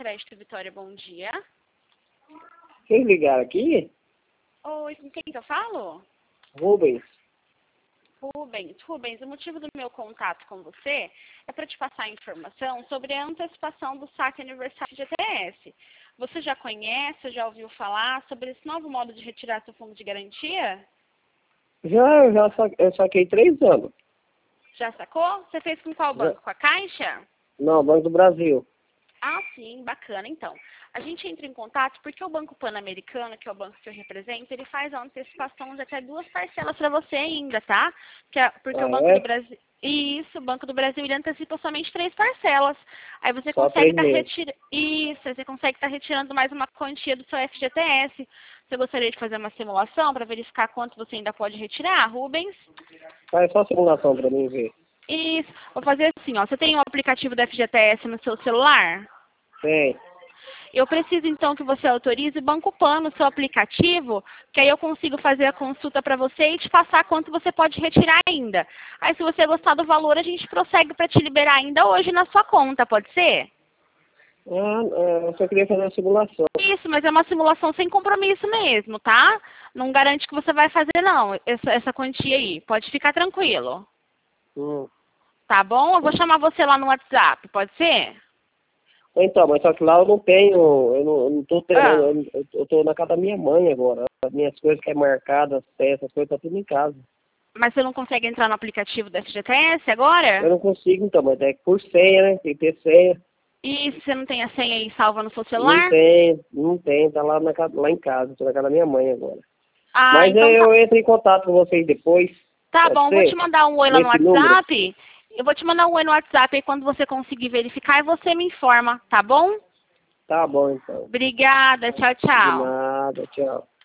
Crédito Vitória, bom dia. Quem ligaram aqui? Oi, com quem que eu falo? Rubens. Rubens, o motivo do meu contato com você é para te passar informação sobre a antecipação do saque aniversário de FGTS. Você já conhece, já ouviu falar sobre esse novo modo de retirar seu fundo de garantia? Eu saquei 3 anos. Já sacou? Você fez com qual banco? Com a Caixa? Não, Banco do Brasil. Ah, sim, bacana. Então, a gente entra em contato porque o Banco Pan-Americano, que é o banco que eu represento, ele faz a antecipação de até 2 parcelas para você ainda, tá? Porque o Banco do Brasil... Isso, o Banco do Brasil, ele antecipa somente 3 parcelas. Aí você Só consegue 3 estar meses. retirando... Isso, aí você consegue estar retirando mais uma quantia do seu FGTS. Você gostaria de fazer uma simulação para verificar quanto você ainda pode retirar, Rubens? Faz só simulação para mim ver. Isso, vou fazer assim, ó. Você tem o aplicativo da FGTS no seu celular? Tem. Eu preciso, então, que você autorize o Banco Pan no seu aplicativo, que aí eu consigo fazer a consulta para você e te passar quanto você pode retirar ainda. Aí, se você gostar do valor, a gente prossegue para te liberar ainda hoje na sua conta, pode ser? Eu só queria fazer a simulação. Isso, mas é uma simulação sem compromisso mesmo, tá? Não garante que você vai fazer, não, essa quantia aí. Pode ficar tranquilo. Tá bom? Eu vou chamar você lá no WhatsApp, pode ser? Então, mas só que lá eu não tenho, eu não tô tendo, Ah. eu tô na casa da minha mãe agora. As minhas coisas que é marcadas, as peças, as coisas, tá tudo em casa. Mas você não consegue entrar no aplicativo da FGTS agora? Eu não consigo então, mas é por senha, né? Tem que ter senha. E se você não tem a senha aí salva no seu Não celular? tem, tá lá, lá em casa, tô na casa da minha mãe agora. Ah, Mas então tá. eu entro em contato com vocês depois. Tá Pode bom, vou te ser? mandar um oi lá no Nesse número? WhatsApp. Eu vou te mandar um oi no WhatsApp aí quando você conseguir verificar e você me informa, tá bom? Tá bom então. Obrigada, tchau, De tchau. nada, tchau.